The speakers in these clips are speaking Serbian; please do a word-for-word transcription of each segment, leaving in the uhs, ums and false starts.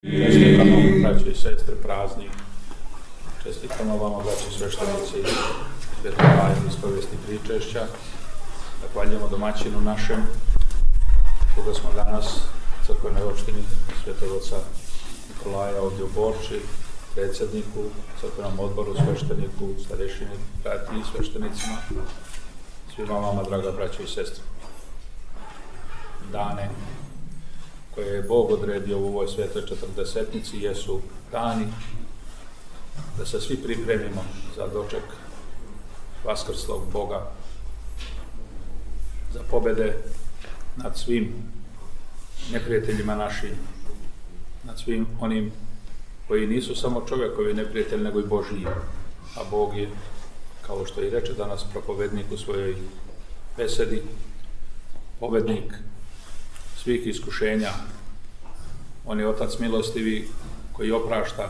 Čestitamo, braće i sestre, praznik. Čestitamo vama, braće sveštenici, Svetog Tajne ispovesti pričešća. Zahvaljujemo domaćinu našem, koga smo danas u crkvenoj opštini Svetog oca Nikolaja ovdje u Borči, predsjedniku, crkvenom odboru, svešteniku, starešini, brati i sveštenicima, svima vama, draga braće i sestre. Dane koje je Bog odredio u ovoj svetoj četrdesetnici jesu dani da se svi pripremimo za doček vaskrslog Boga, za pobjede nad svim neprijateljima našim, nad svim onim koji nisu samo čovjekovi neprijatelji, nego i Božji. A Bog je, kao što i reče danas propovednik u svojoj besedi, pobednik svih iskušenja. On je Otac milostivi koji oprašta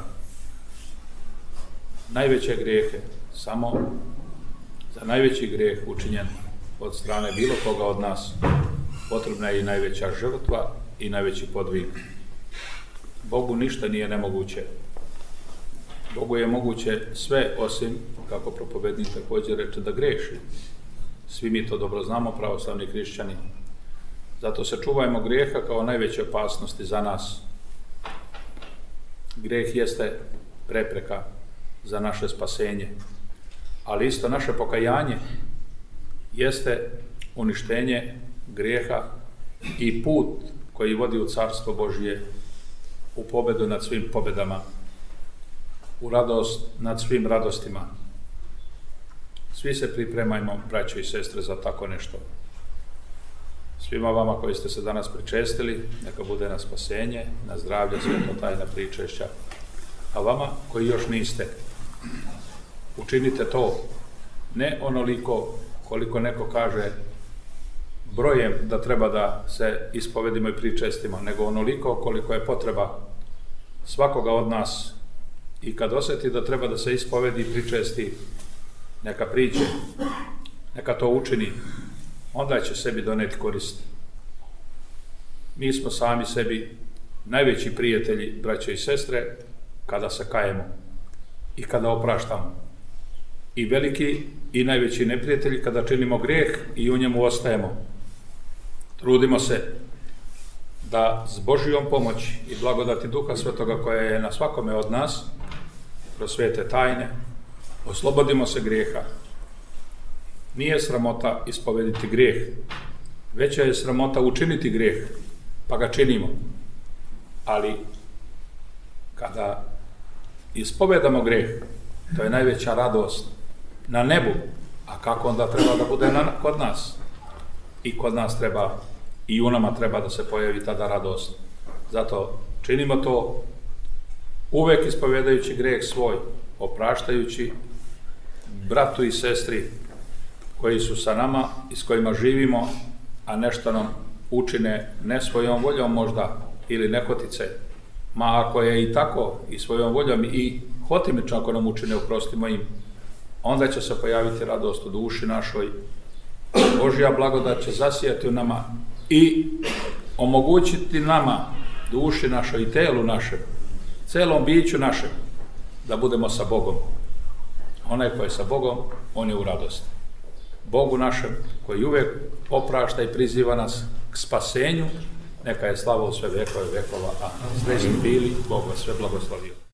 najveće grijehe. Samo za najveći grijeh učinjen od strane bilo koga od nas potrebna je i najveća žrtva i najveći podvig. Bogu ništa nije nemoguće. Bogu je moguće sve osim, kako propovednik također reče, da greši. Svi mi to dobro znamo, pravoslavni hrišćani. Zato se čuvajmo grijeha kao najveće opasnosti za nas. Grijeh jeste prepreka za naše spasenje, ali isto naše pokajanje jeste uništenje grijeha i put koji vodi u Carstvo Božje, u pobedu nad svim pobedama, u radost nad svim radostima. Svi se pripremajmo, braćo i sestre, za tako nešto. Svima vama koji ste se danas pričestili, neka bude na spasenje, na zdravlje, Sveto Tajna pričešća. A vama koji još niste, učinite to, ne onoliko koliko neko kaže brojem da treba da se ispovedimo i pričestimo, nego onoliko koliko je potreba svakoga od nas. I kad osjeti da treba da se ispovedi i pričesti, neka priđe, neka to učini, onda će sebi doneti korist. Mi smo sami sebi najveći prijatelji, braće i sestre, kada se kajemo i kada opraštamo. I veliki i najveći neprijatelji kada činimo grijeh i u njemu ostajemo. Trudimo se da s Božijom pomoći i blagodati Duha Svetoga koja je na svakome od nas, kroz svete tajne, oslobodimo se grijeha. Nije sramota ispovediti grijeh, veća je sramota učiniti grijeh, pa ga činimo. Ali kada ispovedamo grijeh, to je najveća radost na nebu. A kako onda treba da bude na, kod nas? I kod nas treba, i u nama treba da se pojavi tada radost. Zato činimo to uvek ispovedajući grijeh svoj, opraštajući bratu i sestri koji su sa nama i s kojima živimo, a nešto nam učine ne svojom voljom možda ili nehotice, ma ako je i tako i svojom voljom i hotimično ako nam učine, oprostimo im, onda će se pojaviti radost u duši našoj. Božja blagodat će zasijati u nama i omogućiti nama, duši našoj i telu našem, celom biću našem, da budemo sa Bogom. Onaj koji je sa Bogom, on je u radosti. Bogu našem, koji uvek oprašta i priziva nas k spasenju, neka je slava u sve vekove vekova, a srećni bili, Bog vas sve blagoslovio.